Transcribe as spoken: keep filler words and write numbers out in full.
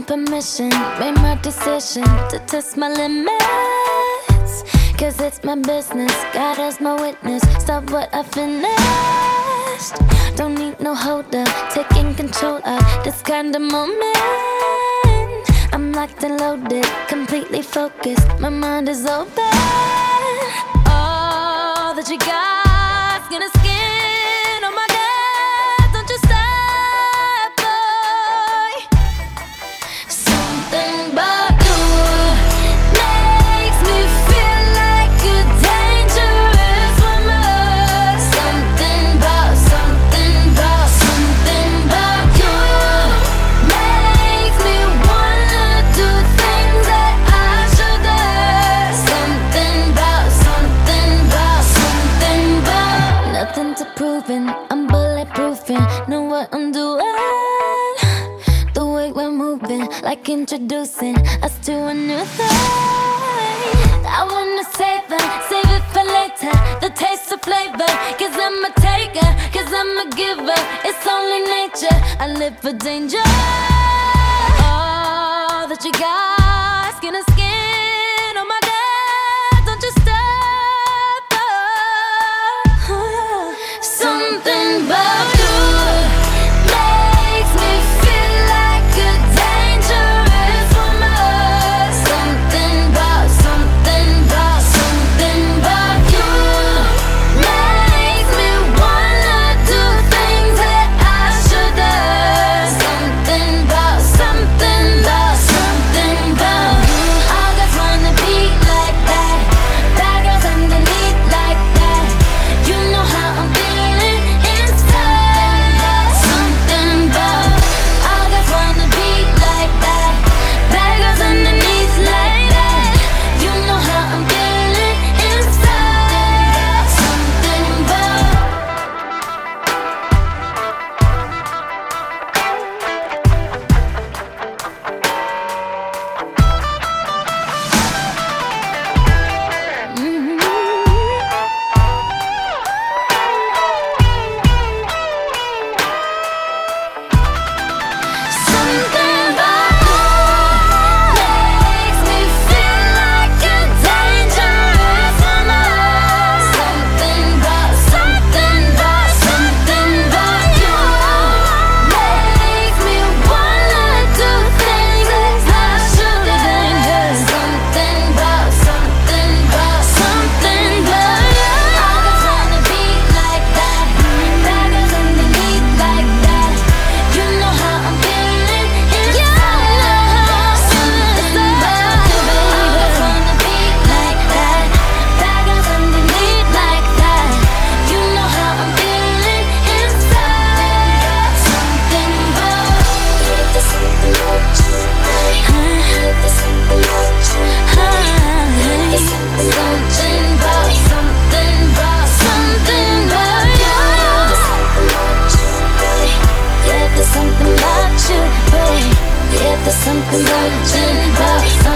permission, made my decision to test my limits. Cause it's my business, God as my witness. Stop what I finished. Don't need no holder, taking control of this kind of moment. I'm locked and loaded, completely focused, my mind is open. All that you got's gonna skin on my gut. Don't you stop, boy. Something about you makes me feel like a dangerous woman. Something about, something about, something about you makes me wanna do things that I shouldn't. Something about, something about, something about. Nothing to proving, I'm bulletproofing, know what I'm doing. The way we're moving, like introducing us to a new thing. I wanna save it, save it for later, the taste of flavor. Cause I'm a taker, cause I'm a giver. It's only nature, I live for danger. All that you got's gonna skin on my gut. Don't you stop, oh. Something about you makes me feel like a dangerous woman. Something about, something about, something about you makes me wanna do things that I shouldn't. Something about, something about, something about you. All guys wanna be like that, bad girls underneath like that. You know how I'm feeling inside. Something about, all guys wanna be like that, bad girls underneath like that. You know how I'm feeling inside. Something about. Mm-hmm. Something about you makes me feel like a dangerous woman. Something about, something about, something about you makes me wanna do things that I shouldn't. Something about, something about, something about you. All guys wanna be like that, bad girls underneath like that. You know how I'm feeling inside. Something about you, baby. All guys wanna be like that, bad girls underneath like that. You know how I'm feeling inside. Something about. There's something about you, baby. There's something about you, baby. There's something about, something about, something about you. Yeah, there's something about you, babe. Yeah, there's something about you, babe.